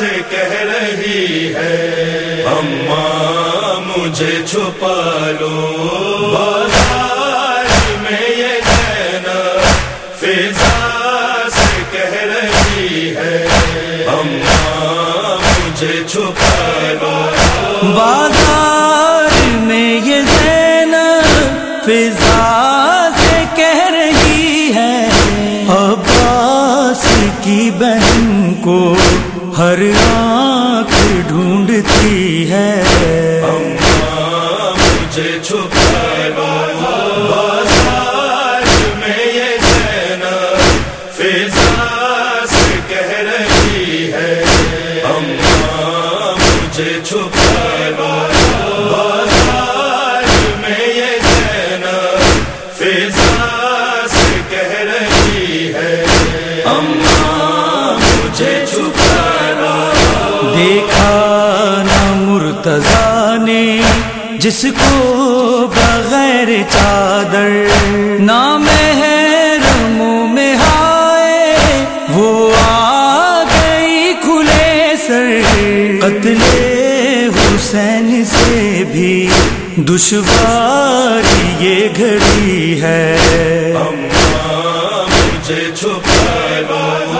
سے کہہ رہی ہے اماں مجھے چھپا لو، بازار میں یہ زینب فضا سے کہہ رہی ہے اماں مجھے چھپا لو، بازار میں یہ زینب فضا سے کہہ رہی ہے عباس کی بہن کو ہر آنکھ ڈھونڈتی ہے اماں مجھے چھپا لو، بازار میں یہ زینب فضا سے کہہ رہی ہے اماں مجھے چھپا لو، بازار میں یہ زینب فضا سے کہہ رہی ہے اماں مجھے چھپا لو۔ دیکھا نہ مرتضیٰ نے جس کو بغیر چادر نہ محرموں میں ہائے وہ آ گئی کھلے سر، قتل حسین سے بھی دشوار یہ گھڑی ہے اماں مجھے چھپا لو،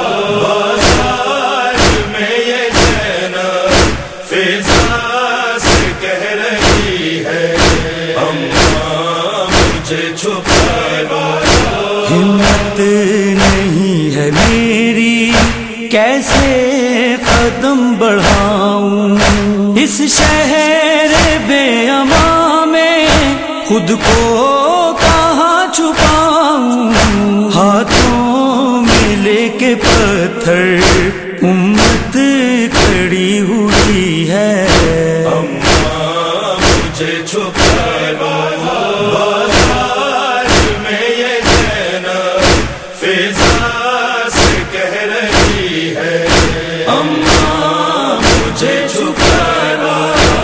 بازار میں یہ زینب فضا سے کہہ رہی ہے اماں مجھے چھپا لو، ہمت نہیں ہے میری کیسے قدم بڑھاؤں اس شہر بے امان میں خود کو کہاں چھپاؤں، ہاتھوں میں لے کے پتھر امت کھڑی ہوئی ہے اماں مجھے چھپا لو، بازار میں یہ زینب فضا سے کہہ رہی ہے اماں مجھے چھپا لو،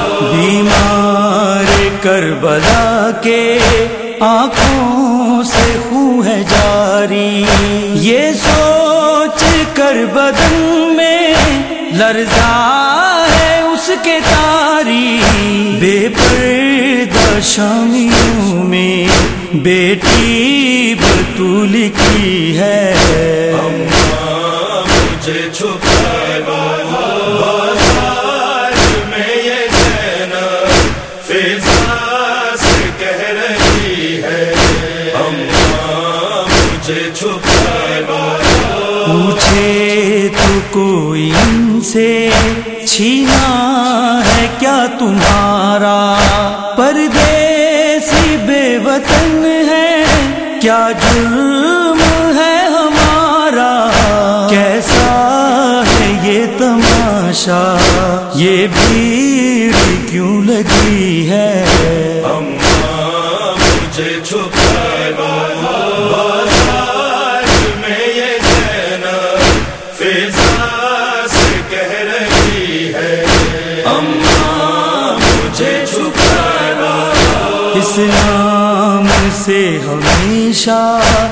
بیمار کربلا کے آنکھوں سے خون ہے جاری، یہ سوچ کر بدن میں لرزا ہے اس کے تاری، بے پردہ شامیوں میں بیٹی بطول کی ہے اماں مجھے چھپا لو، بازار میں یہ زینب فضا سے کہہ رہی ہے اماں مجھے چھپا لو، پوچھے تو کوئی ان سے چھینا ہے کیا تمہارا، پردیسی بے وطن ہے کیا جرم ہے ہمارا، کیسا ہے یہ تماشا یہ بھیڑ کیوں لگی ہے اماں مجھے چھپا لو، بازار میں یہ زینب فضا سے کہہ رہی ہے اماں مجھے چھپا لو، اسلام سے ہمیشہ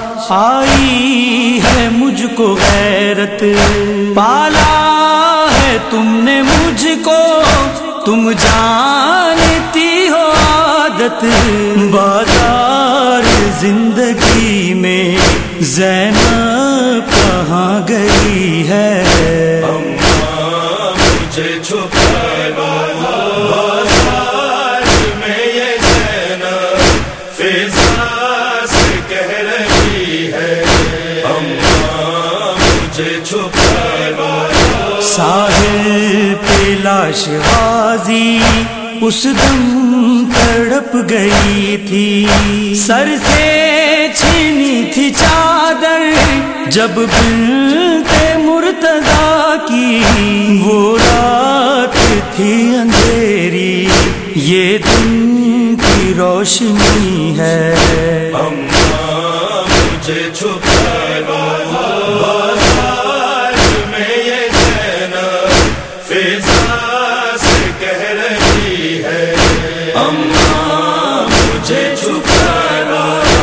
آئی ہے مجھ کو غیرت، پالا ہے تم نے مجھ کو تم جانتی ہو عادت، بازار زندگی میں زینب کہاں گئی ہے اماں مجھے چھپا لو، بازار میں یہ زینب فضا سے کہہ رہی ہے اماں مجھے چھپا لو، ساحل پہ لاش غازی اس دم تڑپ گئی تھی، سر سے چھینی تھی چادر جب بنت مرتضیٰ کی، وہ رات تھی اندھیری یہ دن کی روشنی ہے اماں مجھے چھپا لو، بازار میں یہ زینب فضا سے کہہ رہی ہے اماں مجھے چھپا لو،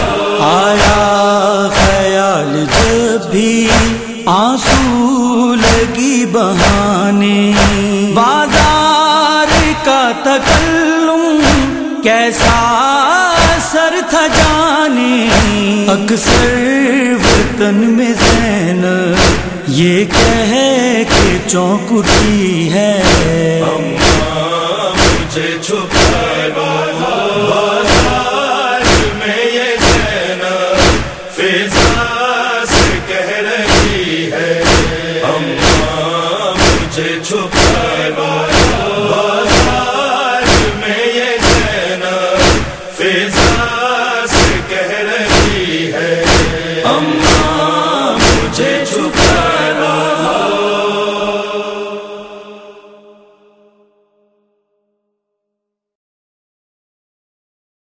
آیا خیال جب بھی آنسو لگی بہانے کیسا سر تھا جانے، اکثر وطن میں زینب یہ کہہ کے چونک اٹھی ہے، اماں مجھے چھپا لو